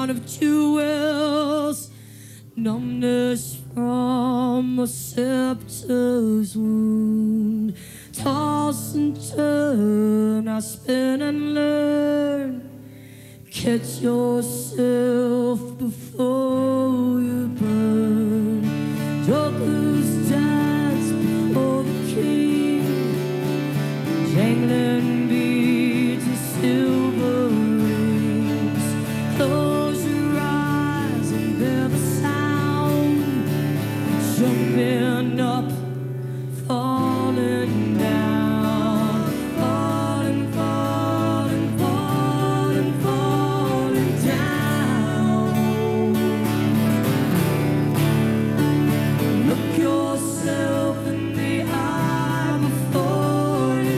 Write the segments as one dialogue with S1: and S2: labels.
S1: crown of jewels, numbness from a scepter's wound. Toss and turn, I spin and learn. Catch yourself before you burn. Jokers dance before the king, jangling beads and silver rings. Close your eyes and bear the sound. Jumping up, falling down, falling, falling, falling, falling down. Look yourself in the eye before you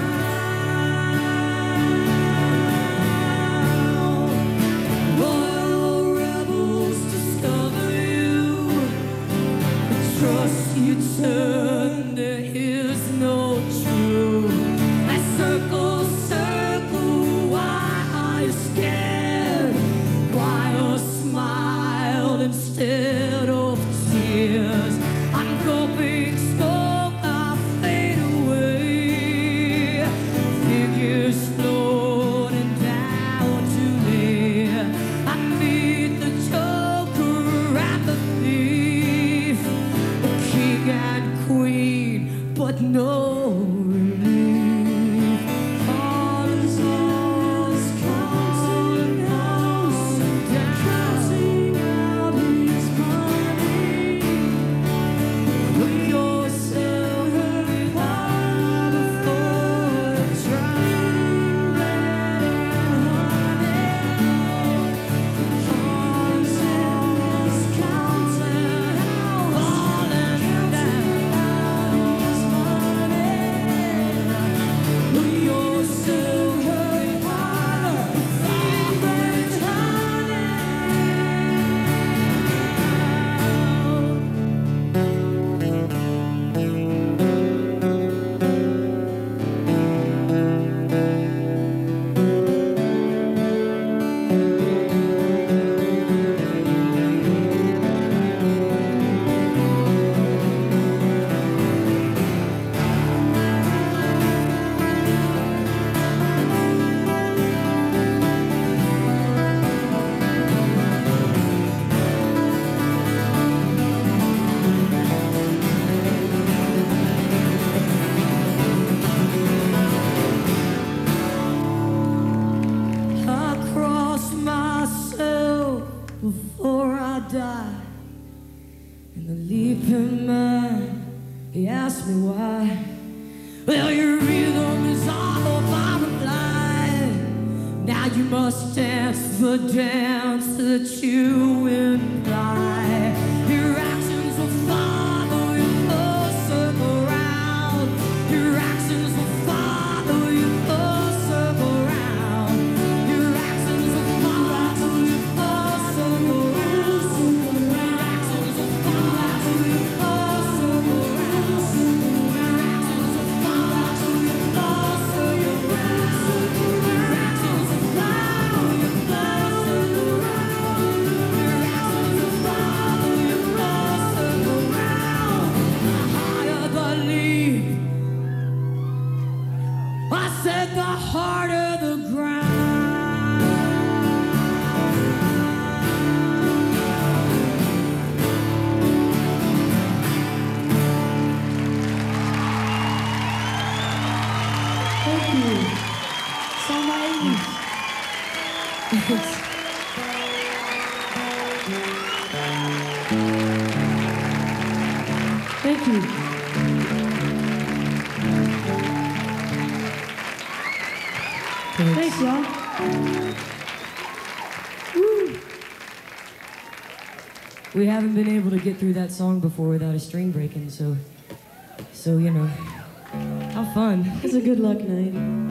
S1: drown. Royal rebels discover you. The trust you turn, there is no truth. I circle, circle, why are you scared? Why a smile instead of tears? I'm going slow, I fade away. Figures floating down to me. I meet the joker and the thief, the king and queen, but no relief. All is lost, counting house down, counting out his money. Look yourself in the eye before you drown. All is lost, counting out, falling down. Look yourself in the eye I cross myself before I die. And the leaping man, he asked me why. Well, your rhythm is all of my reply. Now you must dance the dance that you imply. Your actions will follow you full circle round. Your actions will follow you full circle round. Your actions will follow you full circle round. Your actions will follow you full circle round. Your actions will follow you full circle round. Your actions will follow you full circle round. Your actions will follow you full circle round. The higher the leap, I said the harder the ground. Thank you. So naive. Thank you. Thanks, y'all. Woo. We haven't been able to get through that song before without a string breaking, so you know, how fun.
S2: It's a good luck night.